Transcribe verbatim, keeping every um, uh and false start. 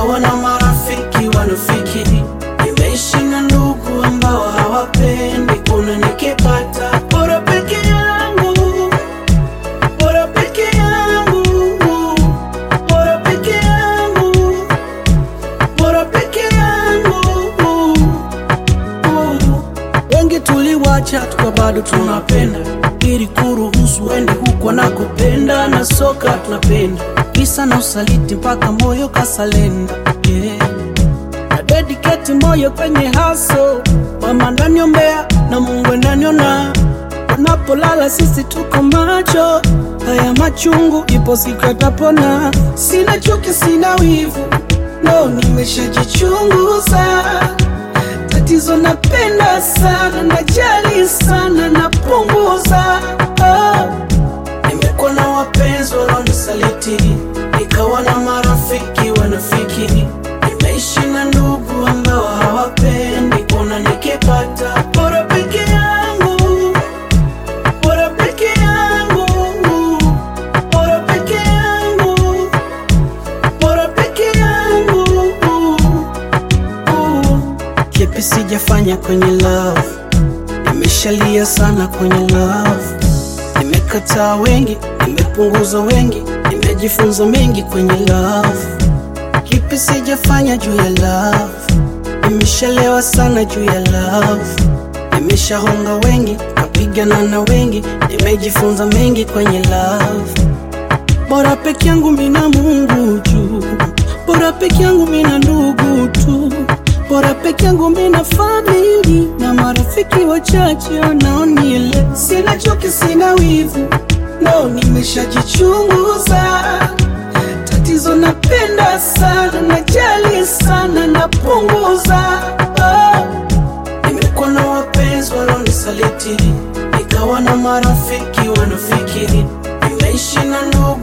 nikawa na marafiki wanafikiri nimeishi na ndugu ambao hawapendi kuna nikipata bora peke yangu, bora peke yangu, bora peke yangu, bora peke yangu. Wengi tuliwacha tuka bado tunapenda ili kuruhusu wende huko na kupenda na soka tunapenda kisa na usaliti mpaka moyo kasalenda, yeah. Na dedicate moyo kwenye haso mama ndani ombea na Mungu ndani ona unapolala sisi tuko macho haya machungu ipo siku yatapona. Sina chuki sina wivu no nimeshajichunguza tatizo napenda sana najali sana napunguza, oh. Nimekuwa na wapenzi wanaonisaliti nikawa na marafiki wanafikiri nimeishi na ndugu ambao hawapendi kuna nikipata bora peke yangu, bora peke yangu, bora peke yangu, bora peke yangu. Kipi sijafanya kwenye love, nimeshalia sana kwenye love, nimekataa wengi, nimepunguza wengi, nimejifunza mengi kwenye love. Kipi sijafanya juu ya love, nimeshalewa sana juu ya love, nimeshahonga wengi, kapigana na wengi, nimejifunza mengi kwenye love. Bora peke yangu mina Mungu tu, bora peke yangu mina ndugu tu, bora peke yangu mina family na marafiki wachache wanaonielewa. Sina chuki sina wivu no nimeshajichunguza tatizo napenda sana najali sana napunguza, oh. Nimekuwa na wapenzi wanaonisaliti nikawa na marafiki wanafikiri nimeishi na ndugu